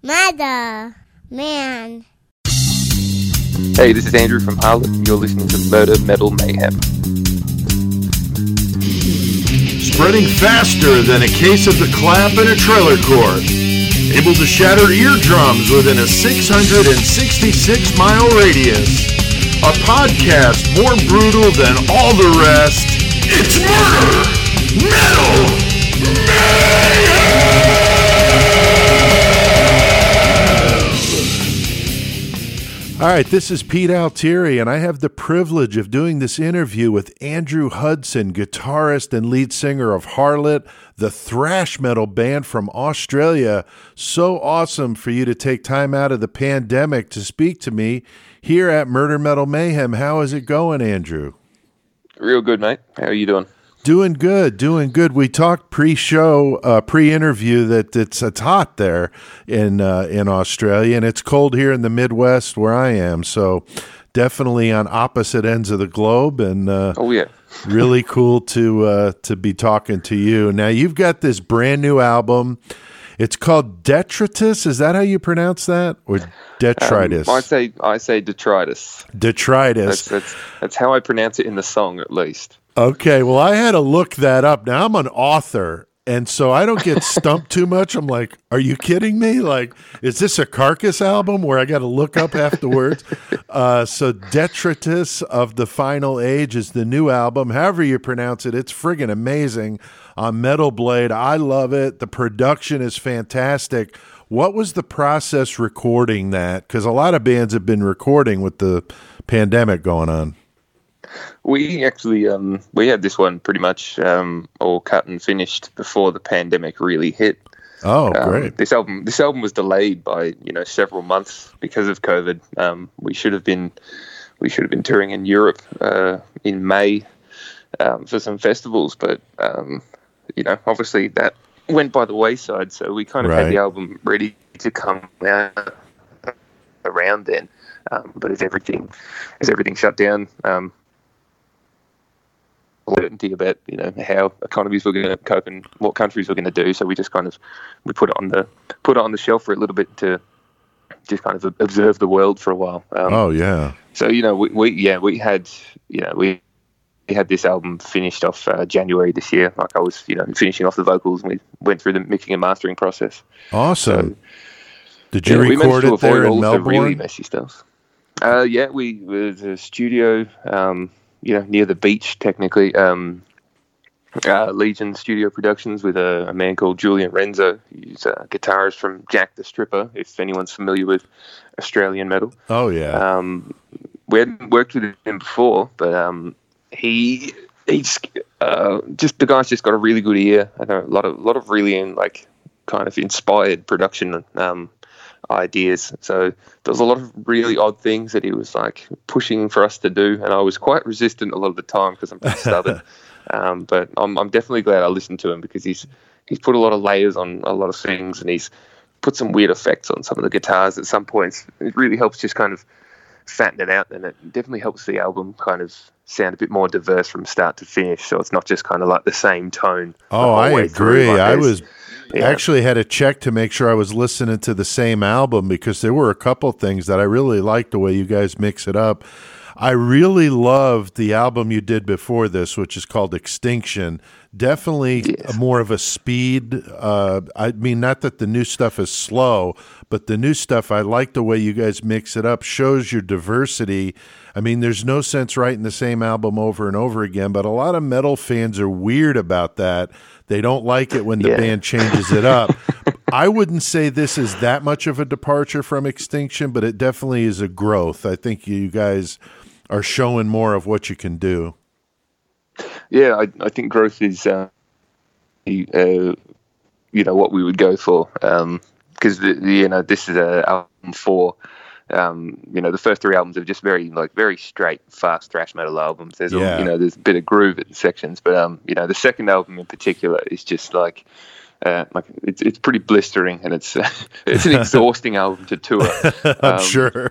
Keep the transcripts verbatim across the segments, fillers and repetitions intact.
Mother, man. Hey, this is Andrew from Harlot. You're listening to Murder Metal Mayhem. Spreading faster than a case of the clap in a trailer court. Able to shatter eardrums within a six hundred sixty-six mile radius. A podcast more brutal than all the rest. It's Murder Metal Mayhem! All right, this is Pete Altieri, and I have the privilege of doing this interview with Andrew Hudson, guitarist and lead singer of Harlot, the thrash metal band from Australia. So awesome for you to take time out of the pandemic to speak to me here at Murder Metal Mayhem. How is it going, Andrew? Real good, mate. How are you doing? Doing good, doing good. We talked pre-show, uh, pre-interview that it's it's hot there in uh, in Australia, and it's cold here in the Midwest where I am. So definitely on opposite ends of the globe, and uh, oh yeah, really cool to uh, to be talking to you. Now you've got this brand new album. It's called Detritus. Is that how you pronounce that, or detritus? Um, I say I say detritus. Detritus. That's, that's that's how I pronounce it in the song, at least. Okay, well, I had to look that up. Now, I'm an author, and so I don't get stumped too much. I'm like, are you kidding me? Like, is this a Carcass album where I got to look up half the words? Uh, so Detritus of the Final Age is the new album. However you pronounce it, it's friggin' amazing on Metal Blade. I love it. The production is fantastic. What was the process recording that? Because a lot of bands have been recording with the pandemic going on. We actually um, we had this one pretty much um, all cut and finished before the pandemic really hit. Oh, um, great! This album this album was delayed by you know several months because of COVID. Um, we should have been we should have been touring in Europe uh, in May um, for some festivals, but um, you know obviously that went by the wayside. So we kind of right. had the album ready to come out around then. Um, but as everything as everything shut down. Um, Certainty about you know how economies were going to cope and what countries were going to do, so we just kind of we put it on the put it on the shelf for a little bit to just kind of observe the world for a while. Um, oh yeah. So you know we, we yeah we had you know we, we had this album finished off uh, January this year. Like I was you know finishing off the vocals, and we went through the mixing and mastering process. Awesome. So, Did you yeah, record it there in all Melbourne? The really messy stuff. Uh, yeah, we was a studio. Um, you know, near the beach, technically, um, uh, Legion Studio Productions with a, a man called Julian Renzo. He's a guitarist from Jack the Stripper, if anyone's familiar with Australian metal. Oh, yeah. Um, we hadn't worked with him before, but um, he he's uh, just the guy's just got a really good ear. I know a lot of a lot of really in, like kind of inspired production um, ideas. So there was a lot of really odd things that he was like pushing for us to do, and I was quite resistant a lot of the time because I'm pretty stubborn. um, but I'm, I'm definitely glad I listened to him because he's he's put a lot of layers on a lot of things, and he's put some weird effects on some of the guitars at some points. It really helps just kind of fatten it out, and it definitely helps the album kind of sound a bit more diverse from start to finish, so it's not just kind of like the same tone. Oh, I agree. Like I was yeah. actually had to check to make sure I was listening to the same album because there were a couple things that I really liked the way you guys mix it up. I really loved the album you did before this, which is called Extinction. Definitely yes. more of a speed. Uh, I mean, not that the new stuff is slow, but the new stuff, I like the way you guys mix it up, shows your diversity. I mean, there's no sense writing the same album over and over again, but a lot of metal fans are weird about that. They don't like it when the yeah. band changes it up. I wouldn't say this is that much of a departure from Extinction, but it definitely is a growth. I think you guys are showing more of what you can do. Yeah, I, I think growth is, uh, uh, you know, what we would go for. Because, um, you know, this is a album four. Um, you know, the first three albums are just very, like, very straight, fast thrash metal albums. There's, yeah. a, you know, there's a bit of groove at sections. But, um, you know, the second album in particular is just, like, uh, like it's it's pretty blistering, and it's uh, it's an exhausting album to tour. I'm um, sure.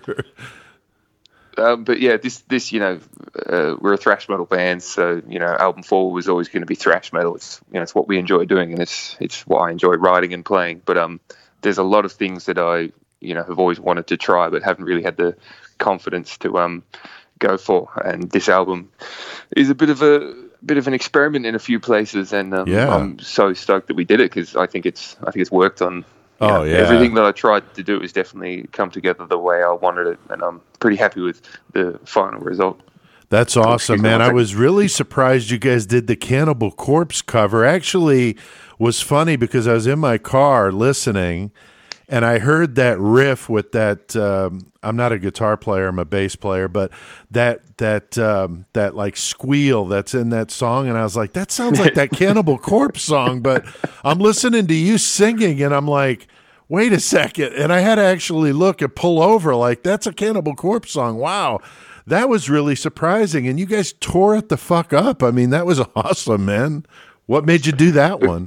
Um, but yeah, this, this you know, uh, we're a thrash metal band, so, you know, album four was always going to be thrash metal. It's, you know, it's what we enjoy doing, and it's it's what I enjoy writing and playing. But um, there's a lot of things that I, you know, have always wanted to try, but haven't really had the confidence to um, go for. And this album is a bit of a bit of an experiment in a few places, and um, yeah. I'm so stoked that we did it because I think it's I think it's worked on. Oh know, yeah, everything that I tried to do has definitely come together the way I wanted it, and I'm pretty happy with the final result. That's awesome, man. I was really surprised you guys did the Cannibal Corpse cover. Actually, was funny because I was in my car listening, and I heard that riff with that. Um, I'm not a guitar player; I'm a bass player, but that that um, that like squeal that's in that song, and I was like, that sounds like that Cannibal Corpse song. But I'm listening to you singing, and I'm like, wait a second, and I had to actually look and pull over, like that's a Cannibal Corpse song. Wow. That was really surprising, and you guys tore it the fuck up. I mean, that was awesome, man. What made you do that one?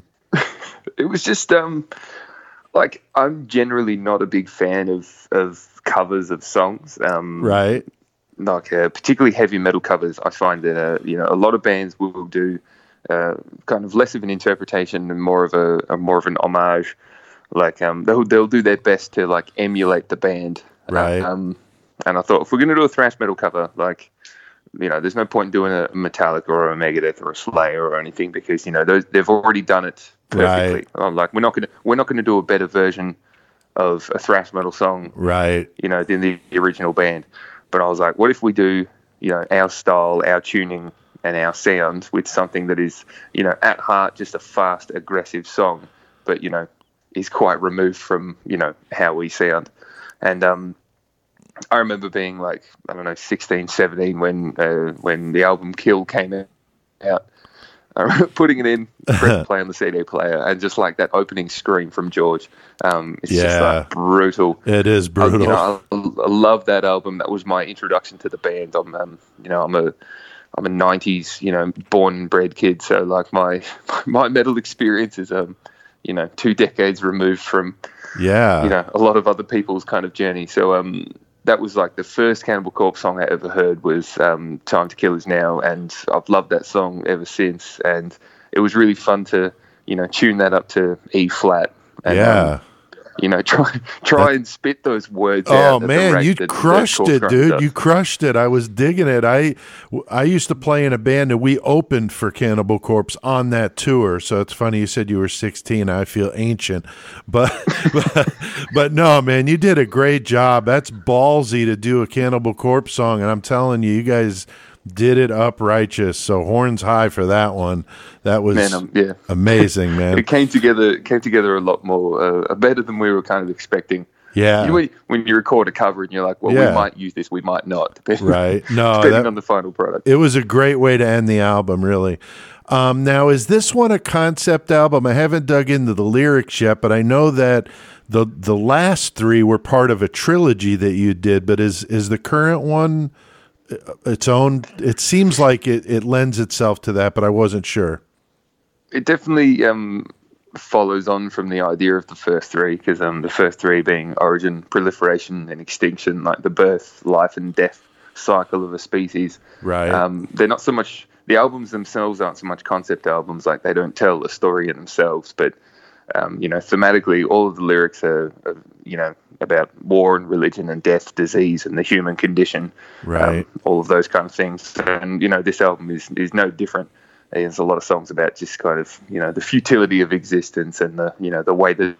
It was just, um, like, I'm generally not a big fan of, of covers of songs. Um, right. Like, uh, particularly heavy metal covers. I find that, uh, you know, a lot of bands will do uh, kind of less of an interpretation and more of a, a more of an homage. Like, um, they'll, they'll do their best to, like, emulate the band. Right. Um, And I thought, if we're going to do a thrash metal cover, like, you know, there's no point in doing a Metallica or a Megadeth or a Slayer or anything because, you know, those, they've already done it perfectly. Right. I'm like, we're not going to we're not going to do a better version of a thrash metal song, right? You know, than the original band. But I was like, what if we do, you know, our style, our tuning, and our sound with something that is, you know, at heart just a fast, aggressive song, but you know, is quite removed from, you know, how we sound, and um. I remember being like, I don't know, sixteen, seventeen when uh, when the album Kill came out. I remember putting it in, press play on the C D player, and just like that opening scream from George. Um, it's yeah. just like brutal. It is brutal. I, you know, I, I love that album. That was my introduction to the band. I'm, um, you know, I'm a I'm a nineties, you know, born and bred kid. So like my my metal experience is, um, you know, two decades removed from, yeah, you know, a lot of other people's kind of journey. So um. That was like the first Cannibal Corpse song I ever heard was um, Time to Kill Is Now, and I've loved that song ever since. And it was really fun to, you know, tune that up to E flat. And, yeah. Um, you know, try try and spit those words oh, out. Oh man, you that, crushed that it, dude! does. You crushed it. I was digging it. I I used to play in a band and we opened for Cannibal Corpse on that tour. So it's funny you said you were sixteen. I feel ancient, but but, but no, man, you did a great job. That's ballsy to do a Cannibal Corpse song, and I'm telling you, you guys did it up righteous. So horns high for that one. That was man, um, yeah. amazing, man. It came together it came together a lot more, uh, better than we were kind of expecting. Yeah. You, when you record a cover and you're like, well, yeah. we might use this, we might not, depending, right. no, depending that, on the final product. It was a great way to end the album, really. Um, now, is this one a concept album? I haven't dug into the lyrics yet, but I know that the the last three were part of a trilogy that you did, but is is the current one its own? It seems like it, it lends itself to that, but I wasn't sure. It definitely um, follows on from the idea of the first three, because um, the first three being origin, proliferation, and extinction, like the birth, life, and death cycle of a species. Right. Um, they're not so much, the albums themselves aren't so much concept albums, like they don't tell a story in themselves, but, um, you know, thematically, all of the lyrics are, are, you know, about war and religion and death, disease, and the human condition. Right. Um, all of those kind of things. And, you know, this album is, is no different. There's a lot of songs about just kind of, you know, the futility of existence and the, you know, the way that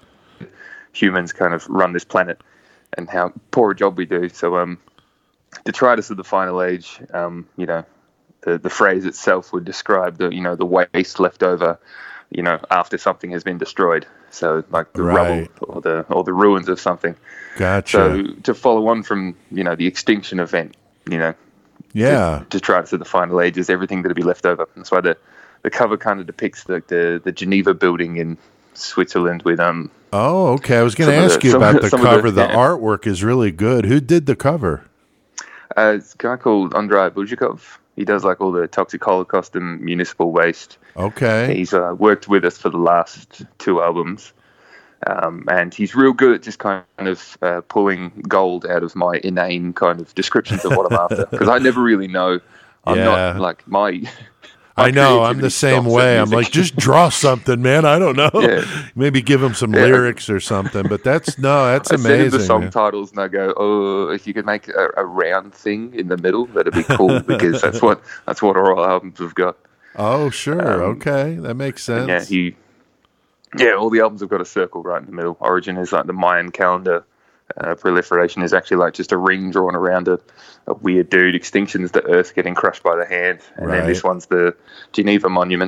humans kind of run this planet and how poor a job we do. So, um, Detritus of the Final Age, um, you know, the, the phrase itself would describe the, you know, the waste left over, you know, after something has been destroyed. So like the right. rubble or the, or the ruins of something. Gotcha. So to follow on from, you know, the extinction event, you know, yeah, to, to try to the Final Age is everything that'll be left over. That's why the, the cover kind of depicts the, the, the Geneva building in Switzerland with um. Oh, okay. I was going to ask the, you about the cover. The, the yeah. artwork is really good. Who did the cover? Uh, it's a guy called Andrei Buzhikov. He does like all the Toxic Holocaust and Municipal Waste. Okay. He's uh, worked with us for the last two albums. Um, and he's real good at just kind of uh, pulling gold out of my inane kind of descriptions of what I'm after. Because I never really know. I'm yeah. not like my... I know. I'm creativity the same stops at way. I'm music. like, just draw something, man. I don't know. Yeah. Maybe give them some Yeah. lyrics or something. But that's no, that's I send him amazing. the song man. titles and I go, oh, if you could make a, a round thing in the middle, that'd be cool because that's what that's what all our albums have got. Oh, sure. Um, okay, that makes sense. And yeah, he, yeah, all the albums have got a circle right in the middle. Origin is like the Mayan calendar. Uh, Proliferation is actually like just a ring drawn around a, a weird dude. Extinction is the Earth getting crushed by the hand, and Right. then this one's the Geneva Monument.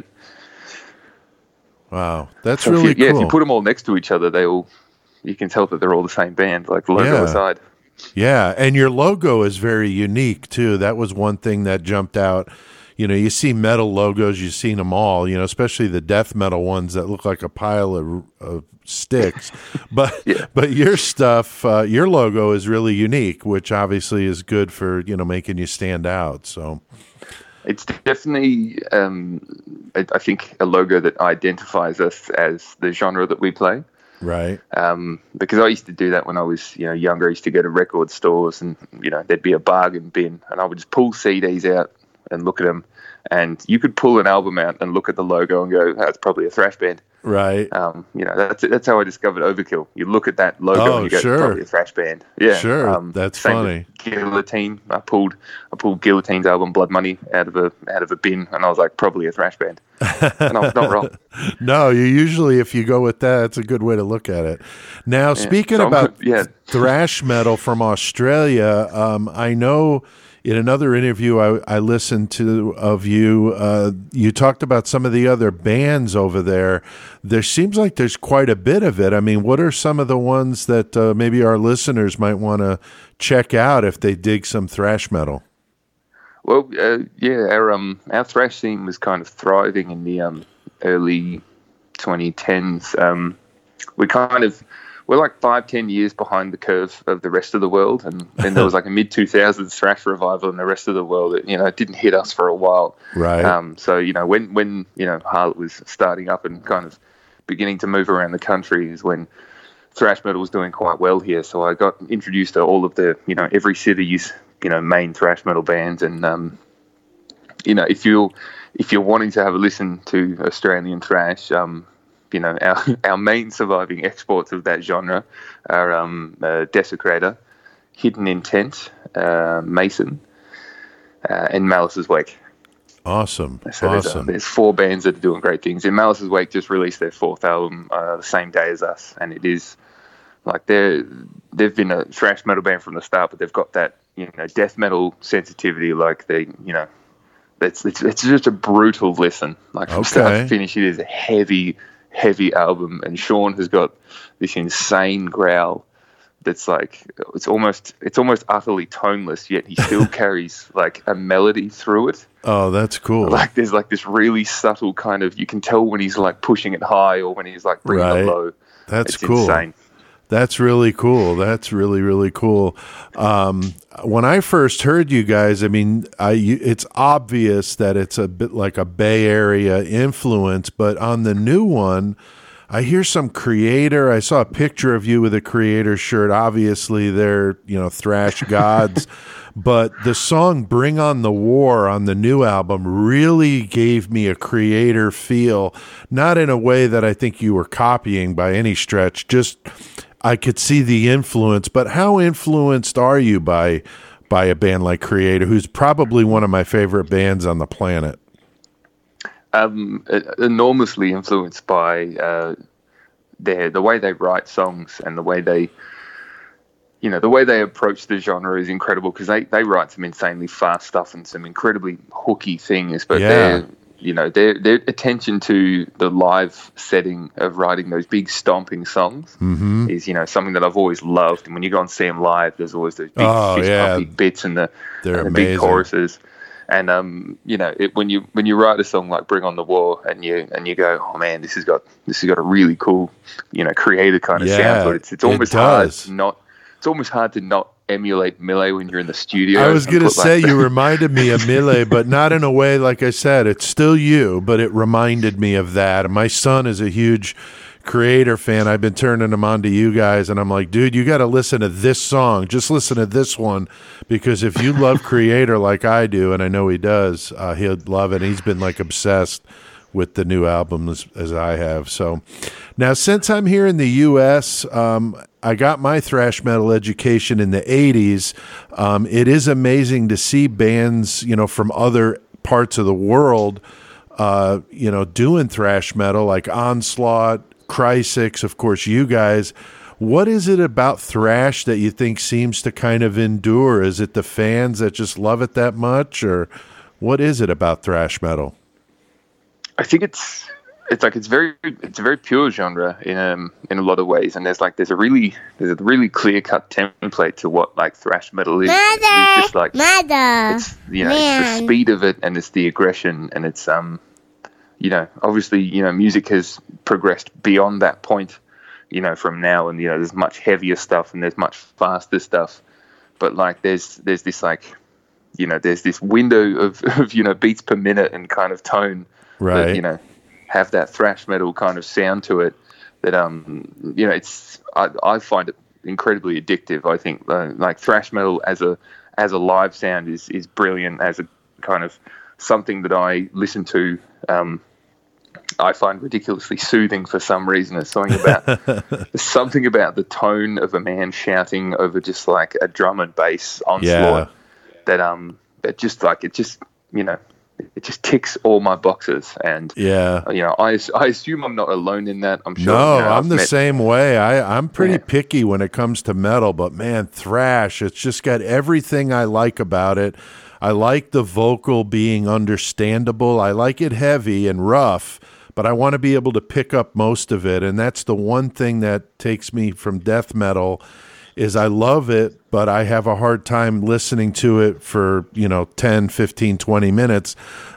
Wow, that's So if really you, yeah, cool. if you put them all next to each other, they all you can tell that they're all the same band, like logo Yeah. aside. Yeah, and your logo is very unique too. That was one thing that jumped out. You know, you see metal logos, you've seen them all, you know, especially the death metal ones that look like a pile of, of sticks. But Yeah. but your stuff, uh, your logo is really unique, which obviously is good for, you know, making you stand out. So It's definitely, um, I, I think, a logo that identifies us as the genre that we play. right. Um, because I used to do that when I was, you know, younger. I used to go to record stores, and you know, there'd be a bargain bin, and I would just pull C Ds out and look at them, and you could pull an album out and look at the logo and go, "That's probably a thrash band." Right. Um, you know, that's that's how I discovered Overkill. You look at that logo Oh, and you go, sure. "It's probably a thrash band." Yeah, Sure. Um, That's same funny. with Guillotine. I pulled I pulled Guillotine's album Blood Money out of a out of a bin, and I was like, probably a thrash band, and I was not wrong. No, you usually, if you go with that, it's a good way to look at it. Now, speaking so I'm about good- yeah. thrash metal from Australia, um, I know in another interview I, I listened to of you, uh, you talked about some of the other bands over there. There seems like there's quite a bit of it. I mean, what are some of the ones that uh, maybe our listeners might want to check out if they dig some thrash metal? Well, uh, yeah, our um our thrash scene was kind of thriving in the um early twenty tens. Um, we kind of we're like five, ten years behind the curve of the rest of the world, and then there was like a mid two thousands thrash revival in the rest of the world. It, you know, it didn't hit us for a while. Right. Um, so you know, when when you know Harlot was starting up and kind of beginning to move around the country is when thrash metal was doing quite well here. So I got introduced to all of the you know every city's you know main thrash metal bands, and um, you know if you if you're wanting to have a listen to Australian thrash, um, you know our our main surviving exports of that genre are um, uh, Desecrator, Hidden Intent, uh, Mason, uh, and Malice's Wake. Awesome. So there's, uh, awesome. there's four bands that are doing great things. And Malice's Wake just released their fourth album uh, the same day as us, and it is like they're they've been a thrash metal band from the start, but they've got that you know death metal sensitivity. Like they you know it's it's, it's just a brutal listen. Like from start Okay. to finish, it is a heavy heavy album. And Sean has got this insane growl that's like it's almost it's almost utterly toneless, yet he still carries like a melody through it. Oh, that's cool. Like there's like this really subtle kind of you can tell when he's like pushing it high or when he's like bringing Right. it low. That's It's cool. insane. That's really cool. That's really, really cool. Um, when I first heard you guys, I mean, I, you, it's obvious that it's a bit like a Bay Area influence, but on the new one, I hear some Creator. I saw a picture of you with a Creator shirt. Obviously, they're, you know, thrash gods. But the song Bring on the War on the new album really gave me a Creator feel, not in a way that I think you were copying by any stretch, just I could see the influence. But how influenced are you by by a band like Creator, who's probably one of my favorite bands on the planet? Um, e- enormously influenced by uh, their the way they write songs and the way they, you know, the way they approach the genre is incredible because they, they write some insanely fast stuff and some incredibly hooky things. But Yeah. their you know their their attention to the live setting of writing those big stomping songs Mm-hmm. is you know something that I've always loved. And when you go and see them live, there's always those big Oh, fist yeah. pumping bits and the, They're and the big amazing. choruses. And um, you know, it, when you when you write a song like "Bring on the War" and you and you go, oh man, this has got this has got a really cool, you know, creative kind of Yeah, sound. But it's it's it almost hard does. to not. It's almost hard to not emulate Millet when you're in the studio. I was and going to put, like, say you reminded me of Mille, but not in a way, like I said, it's still you, but it reminded me of that. And my son is a huge Creator fan, I've been turning them on to you guys, and I'm like, dude, you got to listen to this song. Just listen to this one, because if you love Creator like I do, and I know he does, uh, he'll love it. He's been like obsessed with the new album as, as I have. So now, since I'm here in the U S, um, I got my thrash metal education in the eighties. Um, it is amazing to see bands, you know, from other parts of the world, uh, you know, doing thrash metal, like Onslaught, Chrysix, of course, you guys. What is it about thrash that you think seems to kind of endure? Is it the fans that just love it that much, or what is it about thrash metal? I think it's it's like it's very it's a very pure genre in um in a lot of ways, and there's like there's a really there's a really clear cut template to what like thrash metal is. Mother, it's just like mother, it's you know it's the speed of it, and it's the aggression, and it's um you know obviously you know music has progressed beyond that point, you know from now, and you know there's much heavier stuff and there's much faster stuff, but like there's there's this like you know there's this window of, of you know beats per minute and kind of tone. Right. That, you know, have that thrash metal kind of sound to it. That um, you know, it's I, I find it incredibly addictive. I think uh, like thrash metal as a as a live sound is is brilliant. As a kind of something that I listen to, um, I find ridiculously soothing for some reason. There's something about there's something about the tone of a man shouting over just like a drum and bass onslaught Yeah. that um that just like it just you know. It just ticks all my boxes, and Yeah. you know, I, I assume I'm not alone in that. I'm sure. No, you know, I'm I've the met- same way. I, I'm pretty Yeah. picky when it comes to metal, but man, thrash, it's just got everything I like about it. I like the vocal being understandable. I like it heavy and rough, but I want to be able to pick up most of it. And that's the one thing that takes me from death metal is I love it, but I have a hard time listening to it for, you know, ten, fifteen, twenty minutes.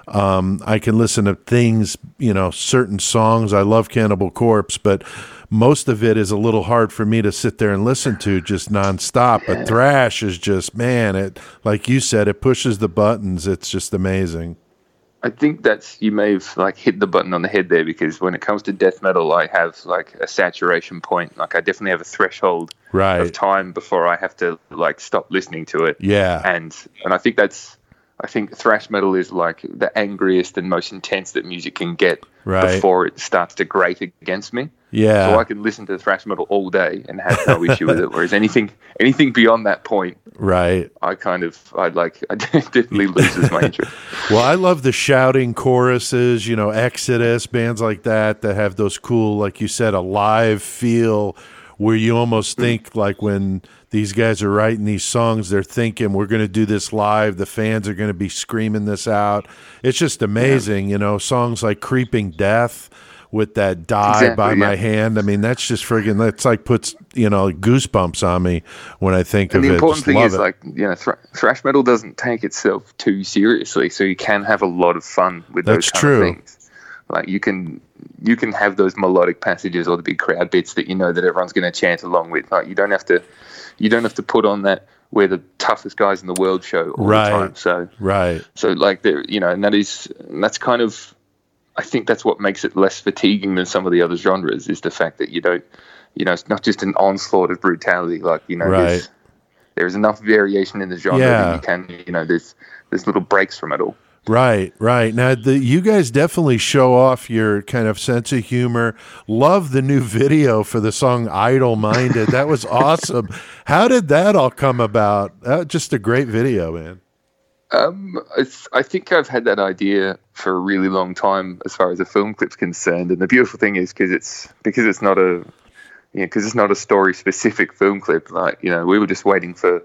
Um, I can listen to things, you know, certain songs. I love Cannibal Corpse, but most of it is a little hard for me to sit there and listen to just nonstop. But thrash is just, man, it, like you said, it pushes the buttons. It's just amazing. I think that's you may have like hit the button on the head there, because when it comes to death metal, I have like a saturation point. Like I definitely have a threshold Right. of time before I have to like stop listening to it. Yeah. And and I think that's I think thrash metal is like the angriest and most intense that music can get Right. before it starts to grate against me. Yeah. So I can listen to thrash metal all day and have no issue with it. Whereas anything anything beyond that point, Right. I kind of I'd like I definitely loses my interest. Well, I love the shouting choruses, you know, Exodus, bands like that that have those cool, like you said, a live feel where you almost think like when these guys are writing these songs, they're thinking we're going to do this live. The fans are going to be screaming this out. It's just amazing, yeah. You know, songs like Creeping Death with that Die Exactly, by yeah. My Hand. I mean, that's just friggin', that's like puts, you know, goosebumps on me when I think And of the it. important Just thing love is, it. like, you know, thr- thrash metal doesn't take itself too seriously, so you can have a lot of fun with those That's kind true. of things. Like, you can you can have those melodic passages or the big crowd bits that you know that everyone's going to chant along with. Like, you don't have to you don't have to put on that we're the toughest guys in the world show all Right. the time. So Right. so like there, you know, and that is and that's kind of I think that's what makes it less fatiguing than some of the other genres, is the fact that you don't, you know, it's not just an onslaught of brutality. Like, you know, Right. there's, there's enough variation in the genre Yeah. that you can, you know, there's there's little breaks from it all. Right, right. Now, the, you guys definitely show off your kind of sense of humor. Love the new video for the song Idle Minded. That was awesome. How did that all come about? Uh, just a great video, man. Um, it's, I think I've had that idea for a really long time as far as a film clip's concerned. And the beautiful thing is because it's because it's not a you know, because it's not a story specific film clip. Like, you know, we were just waiting for,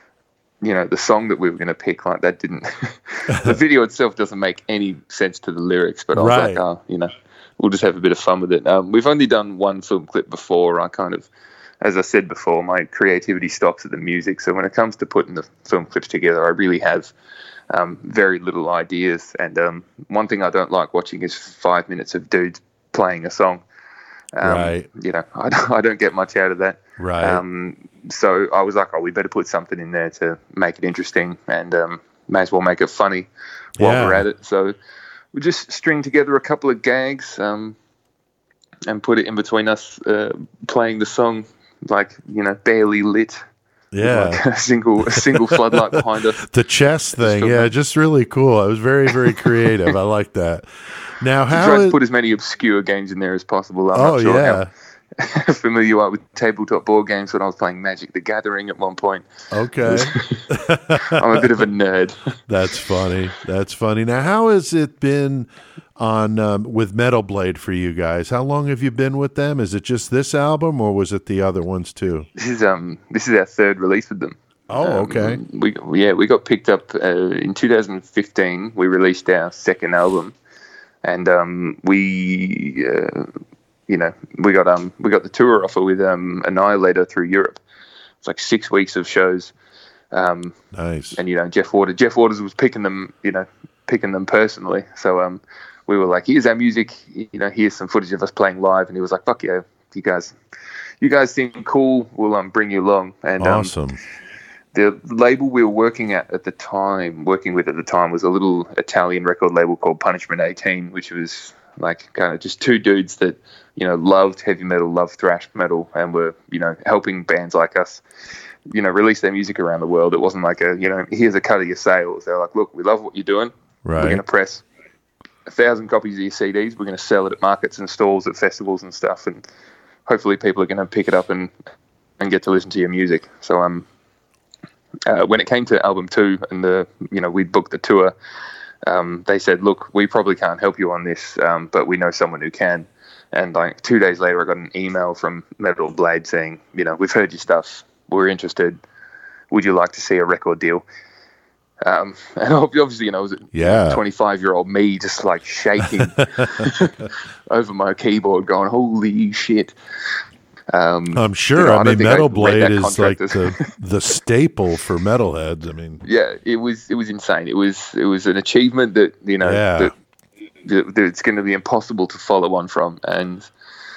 you know, the song that we were going to pick. Like, that didn't the video itself doesn't make any sense to the lyrics, but I was Right. like, oh, you know, we'll just have a bit of fun with it. Um, we've only done one film clip before. I kind of, as I said before, my creativity stops at the music. So when it comes to putting the film clips together, I really have um, very little ideas. And um, one thing I don't like watching is five minutes of dudes playing a song. Um, Right. You know, I don't, I don't get much out of that. Right. Um, so I was like, oh, we better put something in there to make it interesting, and um, may as well make it funny while Yeah. we're at it. So we just string together a couple of gags. Um, and put it in between us uh, playing the song, like, you know, barely lit. Yeah. Like a single, a single floodlight behind us. The chess thing. Yeah, just really cool. It was very, very creative. I like that. Now, how tried is, to put as many obscure games in there as possible. I'm oh, not sure yeah. how familiar you are with tabletop board games when I was playing Magic the Gathering at one point. Okay. I'm a bit of a nerd. That's funny. That's funny. Now, how has it been on um, with Metal Blade for you guys? How long have you been with them? Is it just this album, or was it the other ones too? This is um this is our third release with them. Oh, okay. Um, we yeah we got picked up uh, in two thousand fifteen. We released our second album, and um we uh, you know we got um we got the tour offer with um Annihilator through Europe. It's like six weeks of shows. Um, nice. And you know Jeff Waters Jeff Waters was picking them you know picking them personally. So um. We were like, here's our music, you know, here's some footage of us playing live. And he was like, fuck yeah, you guys, you guys seem cool. We'll um, bring you along. And awesome. Um, the label we were working at at the time, working with at the time, was a little Italian record label called Punishment eighteen, which was like kind of just two dudes that, you know, loved heavy metal, loved thrash metal, and were, you know, helping bands like us, you know, release their music around the world. It wasn't like a, you know, here's a cut of your sales. They're like, look, we love what you're doing. Right. We're going to press a thousand copies of your C Ds. We're going to sell it at markets and stalls at festivals and stuff, and hopefully people are going to pick it up and and get to listen to your music. So um, uh, when it came to album two, and the you know we booked the tour, um, they said, look, we probably can't help you on this, um, but we know someone who can. And like two days later, I got an email from Metal Blade saying, you know, we've heard your stuff. We're interested. Would you like to see a record deal? Um, and obviously, you know, it was yeah. twenty-five-year-old me just like shaking over my keyboard going, holy shit. Um, I'm sure. You know, I, I mean, Metal Blade is like as... the, the staple for metalheads. I mean, yeah, it was it was insane. It was it was an achievement that, you know, yeah. that, that, that it's going to be impossible to follow on from. And,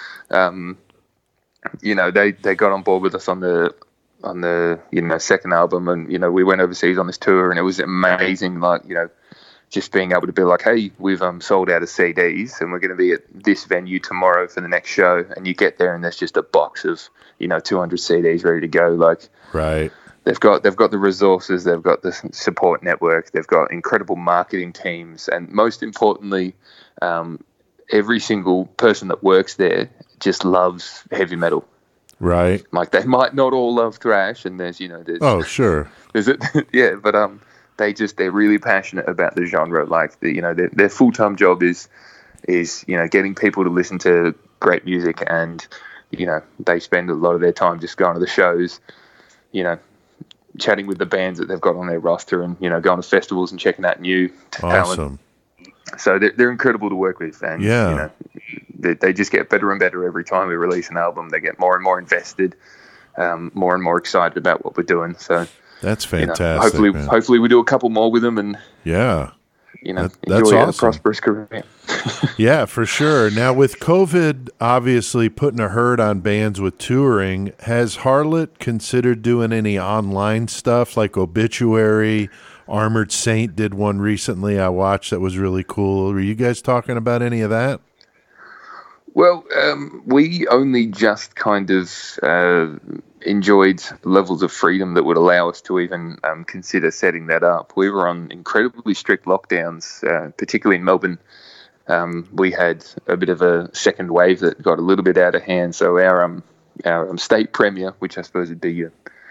um, you know, they, they got on board with us on the on the you know second album, and you know we went overseas on this tour, and it was amazing. Like, you know, just being able to be like, hey, we've um sold out of C Ds, and we're going to be at this venue tomorrow for the next show, and you get there and there's just a box of you know two hundred C Ds ready to go. Like, right. They've got they've got the resources, they've got the support network, they've got incredible marketing teams, and most importantly, um, every single person that works there just loves heavy metal. Right. Like, they might not all love thrash, and there's, you know, there's... Oh, sure. There's it, yeah, but um, they just, they're really passionate about the genre. Like, the, you know, their, their full-time job is, is, you know, getting people to listen to great music, and, you know, they spend a lot of their time just going to the shows, you know, chatting with the bands that they've got on their roster, and, you know, going to festivals and checking out new talent. Awesome. So they're, they're incredible to work with, and yeah. you know, they, they just get better and better every time we release an album. They get more and more invested, um, more and more excited about what we're doing. So that's fantastic. You know, hopefully, man. hopefully we do a couple more with them, and yeah, you know, that, that's enjoy awesome. a prosperous career. Yeah, for sure. Now, with COVID obviously putting a hurt on bands with touring, has Harlot considered doing any online stuff like Obituary? Armored Saint did one recently I watched that was really cool. Were you guys talking about any of that? Well, um, we only just kind of uh, enjoyed levels of freedom that would allow us to even um, consider setting that up. We were on incredibly strict lockdowns, uh, particularly in Melbourne. Um, we had a bit of a second wave that got a little bit out of hand. So our um, our um, state premier, which I suppose would be, uh,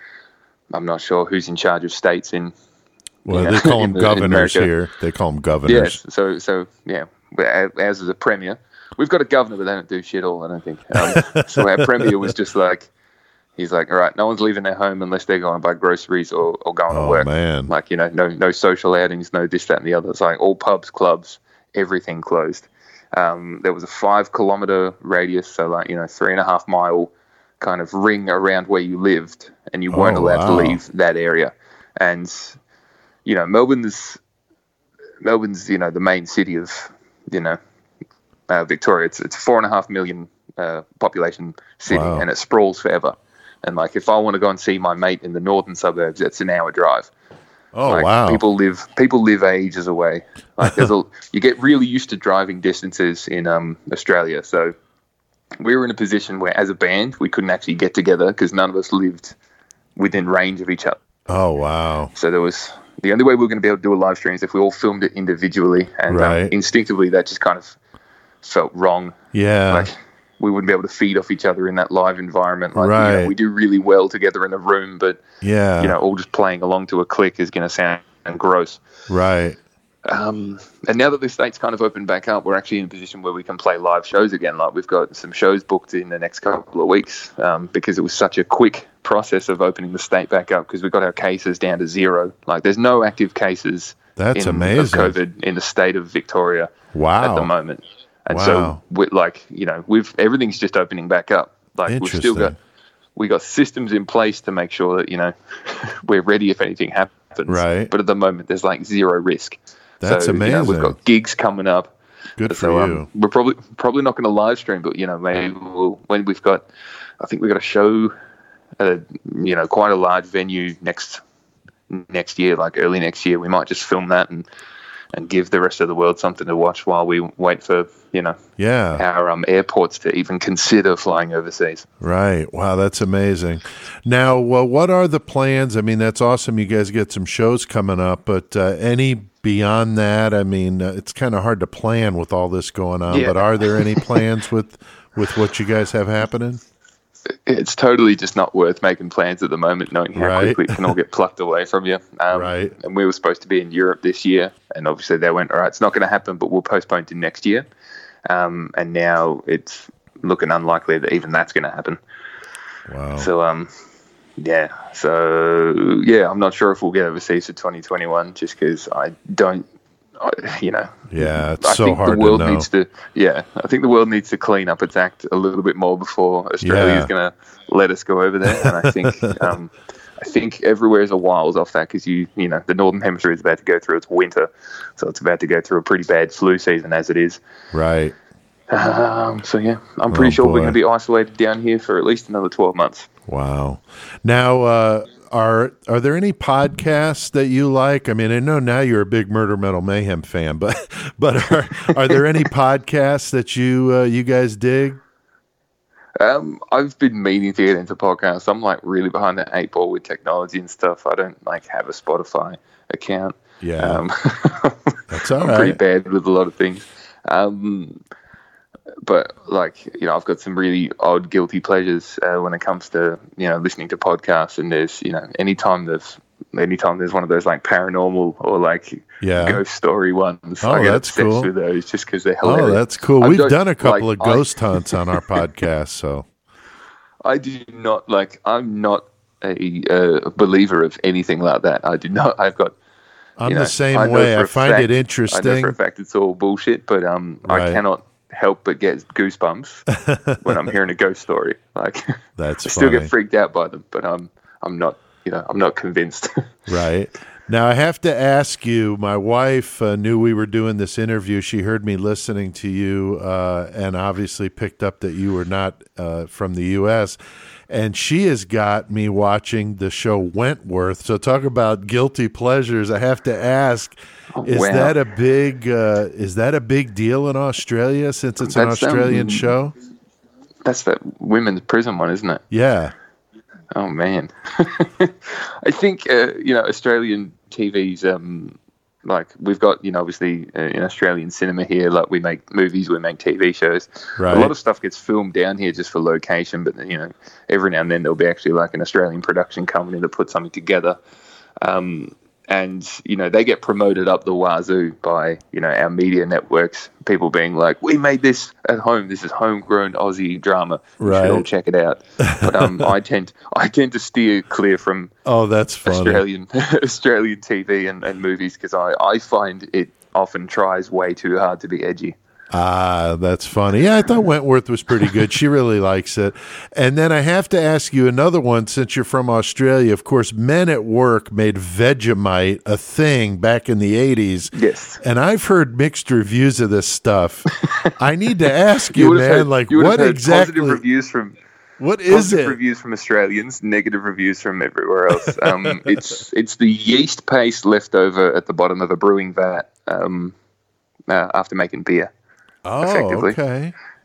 I'm not sure who's in charge of states in. Well, you know, they call them the, governors here. They call them governors. Yes. So, so yeah, as is a premier, we've got a governor, but they don't do shit all, I don't think. Um, so our premier was just like, he's like, all right, no one's leaving their home unless they're going to buy groceries or, or going to oh, work. Man. Like, you know, no no social outings, no this, that, and the other. It's like all pubs, clubs, everything closed. Um, there was a five kilometer radius, so like, you know, three and a half mile kind of ring around where you lived, and you weren't oh, allowed wow. to leave that area. And you know, Melbourne's, Melbourne's, you know, the main city of, you know, uh, Victoria. It's it's a four and a half million uh, population city, wow. and it sprawls forever. And like, if I want to go and see my mate in the northern suburbs, it's an hour drive. Oh like, wow! People live people live ages away. Like, there's a you get really used to driving distances in um Australia. So, we were in a position where, as a band, we couldn't actually get together because none of us lived within range of each other. Oh, wow. So there was the only way we were going to be able to do a live stream is if we all filmed it individually, and right. um, instinctively that just kind of felt wrong. Yeah, like we wouldn't be able to feed off each other in that live environment. Like, right. you know, we do really well together in a room, but yeah, you know, all just playing along to a click is going to sound gross. Right. Um, and now that the state's kind of opened back up, we're actually in a position where we can play live shows again. Like, we've got some shows booked in the next couple of weeks um, because it was such a quick process of opening the state back up because we got our cases down to zero. Like, there's no active cases That's in, amazing. of COVID in the state of Victoria wow. at the moment. And wow. so, we, like, you know, we've everything's just opening back up. Like, we've still got we got systems in place to make sure that, you know, we're ready if anything happens. Right. But at the moment, there's like zero risk. That's so, amazing. You know, we've got gigs coming up. Good for so, you. Um, we're probably probably not going to live stream, but you know, maybe we'll, when we've got, I think we've got a show, uh, you know, quite a large venue next next year, like early next year. We might just film that and and give the rest of the world something to watch while we wait for, you know, yeah, our um, airports to even consider flying overseas. Right. Wow, that's amazing. Now, well, what are the plans? I mean, that's awesome. You guys get some shows coming up, but uh, any beyond that? I mean, uh, it's kind of hard to plan with all this going on, yeah. but are there any plans with, with what you guys have happening? It's totally just not worth making plans at the moment, knowing how right. quickly it can all get plucked away from you. Um, right. And we were supposed to be in Europe this year, and obviously they went, all right, it's not going to happen, but we'll postpone to next year. Um, and now it's looking unlikely that even that's going to happen. Wow. So, um, yeah. So, yeah, I'm not sure if we'll get overseas for twenty twenty-one just because I don't, I, you know. Yeah, it's I so think hard the world to know. needs to, yeah, I think the world needs to clean up its act a little bit more before Australia Yeah. is going to let us go over there. And I think, um, I think everywhere is a whiles off that because you, you know, the Northern Hemisphere is about to go through its winter, so it's about to go through a pretty bad flu season as it is. Right. Um, so yeah, I'm pretty Oh, sure boy. we're going to be isolated down here for at least another twelve months. Wow. Now, uh, are are there any podcasts that you like? I mean, I know now you're a big Murder Metal Mayhem fan, but but are are there any podcasts that you uh, you guys dig? Um, I've been meaning to get into podcasts. I'm like really behind the eight ball with technology and stuff. I don't like have a Spotify account. Yeah, um, that's all I'm right. pretty bad with a lot of things. Um, but like, you know, I've got some really odd guilty pleasures uh, when it comes to, you know, listening to podcasts. And there's, you know, anytime there's, anytime there's one of those like paranormal or like Yeah. ghost story ones, Oh, I get that's obsessed cool. with those just because they're hilarious. Oh, that's cool. I We've don't- done a couple like, of ghost hunts on our podcast, so I, I do not like. I'm not a uh, believer of anything like that. I do not. I've got. I'm you know, the same I know way. for I a find fact- it I know interesting. for a fact it's all bullshit, but um, Right. I cannot help but get goosebumps when I'm hearing a ghost story. Like, That's I still funny. get freaked out by them, but I'm I'm not. You know, I'm not convinced. Right. Now, I have to ask you, my wife uh, knew we were doing this interview. She heard me listening to you uh, and obviously picked up that you were not uh, from the U S, and she has got me watching the show Wentworth. So talk about guilty pleasures. I have to ask, is wow. that a big uh, is that a big deal in Australia since it's an That's, um, Australian show? That's that women's prison one, isn't it? Yeah. Oh man, I think uh, you know Australian T V's um, like we've got you know obviously uh, in Australian cinema here, like we make movies, we make T V shows. Right. A lot of stuff gets filmed down here just for location, but you know every now and then there'll be actually like an Australian production company that puts something together. Um, And, you know, they get promoted up the wazoo by, you know, our media networks, people being like, we made this at home. This is homegrown Aussie drama. You Right. should all check it out. But um, I tend I tend to steer clear from Oh, that's funny. Australian Australian T V and, and movies because I, I find it often tries way too hard to be edgy. Ah, that's funny. Yeah, I thought Wentworth was pretty good. She really likes it. And then I have to ask you another one since you're from Australia. Of course, Men at Work made Vegemite a thing back in the eighties. Yes. And I've heard mixed reviews of this stuff. I need to ask you, would have man, heard- like you would have what heard exactly Positive reviews from what is positive it? reviews from Australians, negative reviews from everywhere else. Um, it's it's the yeast paste left over at the bottom of a brewing vat um, uh, after making beer. Oh, effectively. okay.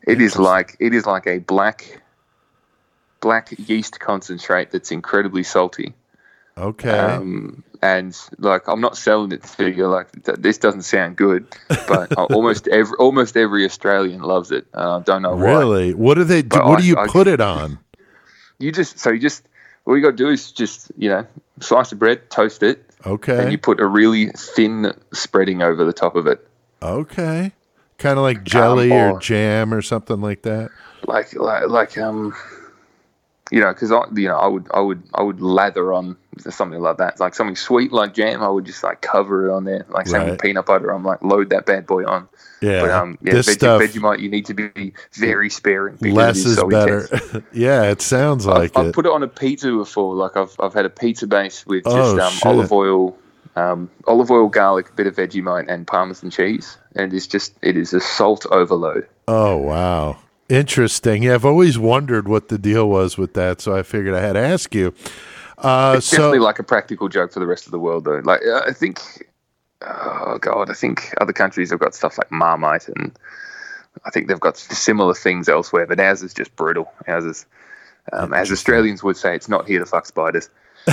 It is like it is like a black black yeast concentrate that's incredibly salty. Okay. Um, and like, I'm not selling it to you. Like, th- this doesn't sound good, but almost every almost every Australian loves it. I uh, don't know why. Really? What do they? Do, But what I- do you I- put it on? You just so you just all you got to do is just you know slice of bread, toast it, Okay. and you put a really thin spreading over the top of it. Okay. Kind of like jelly Um, or or- jam or something like that. Like like like um. You know, because I, you know, I would, I would, I would lather on something like that, like something sweet like jam. I would just like cover it on there, like same Right. with peanut butter. I'm like, load that bad boy on. Yeah. But um, yeah, this veg- stuff, Vegemite, you need to be very sparing. because less it is so better. intense. Yeah, it sounds I've, like I've it. put it on a pizza before. Like I've, I've had a pizza base with just Oh, um, shit. olive oil, um, olive oil, garlic, a bit of Vegemite, and Parmesan cheese, and it's just, it is a salt overload. Oh, wow. Interesting. Yeah, I've always wondered what the deal was with that, so I figured I had to ask you. Uh, It's so, definitely like a practical joke for the rest of the world, though. Like uh, I think, oh god, I think other countries have got stuff like Marmite, and I think they've got similar things elsewhere. But ours is just brutal. Ours is, um, as Australians would say, it's not here to fuck spiders.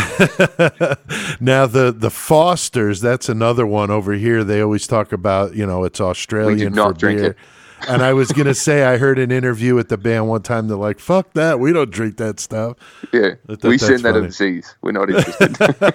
now the the Fosters, that's another one over here. They always talk about, you know, it's Australian not for drink beer. it. And I was gonna say, I heard an interview with the band one time. They're like, "Fuck that, we don't drink that stuff." Yeah, I thought we that's send that funny. overseas. We're not interested.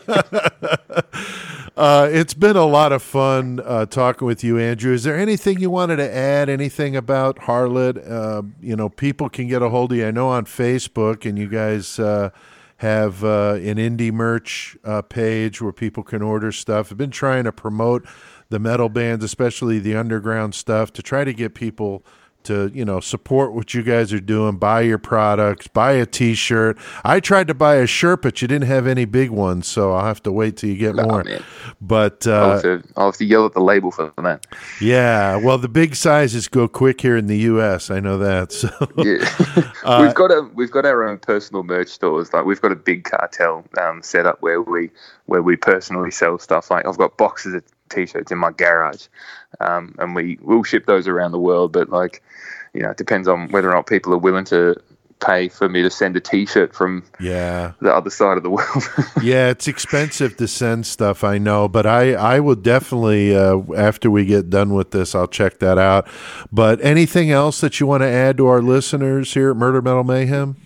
Uh, it's been a lot of fun uh, talking with you, Andrew. Is there anything you wanted to add? Anything about Harlot? Uh, you know, people can get a hold of you. I know on Facebook, and you guys uh, have uh, an indie merch uh, page where people can order stuff. I've been trying to promote the metal bands, especially the underground stuff, to try to get people to, you know, support what you guys are doing, buy your products, buy a T-shirt. I tried to buy a shirt, but you didn't have any big ones, so I'll have to wait till you get Nah, more. man. But I'll, uh, have to, I'll have to yell at the label for that. yeah, well, the big sizes go quick here in the U S. I know that. So Yeah, Uh, we've got a we've got our own personal merch stores. Like we've got a big cartel um, set up where we where we personally sell stuff. Like I've got boxes of T-shirts in my garage, um, and we will ship those around the world. But like, you know, it depends on whether or not people are willing to pay for me to send a T-shirt from yeah, the other side of the world. yeah, it's expensive to send stuff, I know, but I I will definitely uh, after we get done with this, I'll check that out. But anything else that you want to add to our listeners here at Murder Metal Mayhem?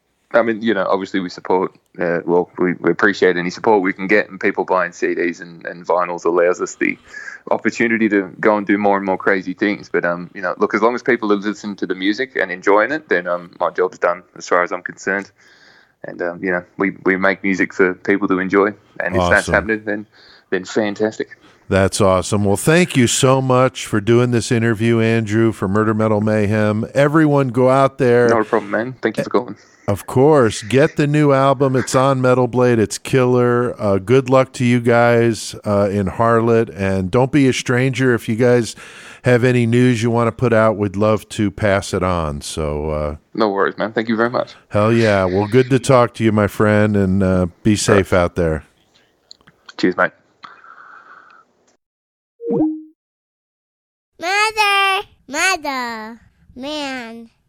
I mean, you know, obviously we support, uh, well, we, we appreciate any support we can get, and people buying C Ds and, and vinyls allows us the opportunity to go and do more and more crazy things. But, um, you know, look, as long as people are listening to the music and enjoying it, then um, my job's done as far as I'm concerned. And, um, you know, we, we make music for people to enjoy. And if that's Awesome. happening, then, then fantastic. That's awesome. Well, thank you so much for doing this interview, Andrew, for Murder Metal Mayhem. Everyone go out there. Not a problem, man. Thank you for calling. Of course. Get the new album. It's on Metal Blade. It's killer. Uh, good luck to you guys uh, in Harlot. And don't be a stranger. If you guys have any news you want to put out, we'd love to pass it on. So, uh, No worries, man. Thank you very much. hell yeah. Well, good to talk to you, my friend, and uh, be safe out there. Cheers, mate. Mother, mother, man.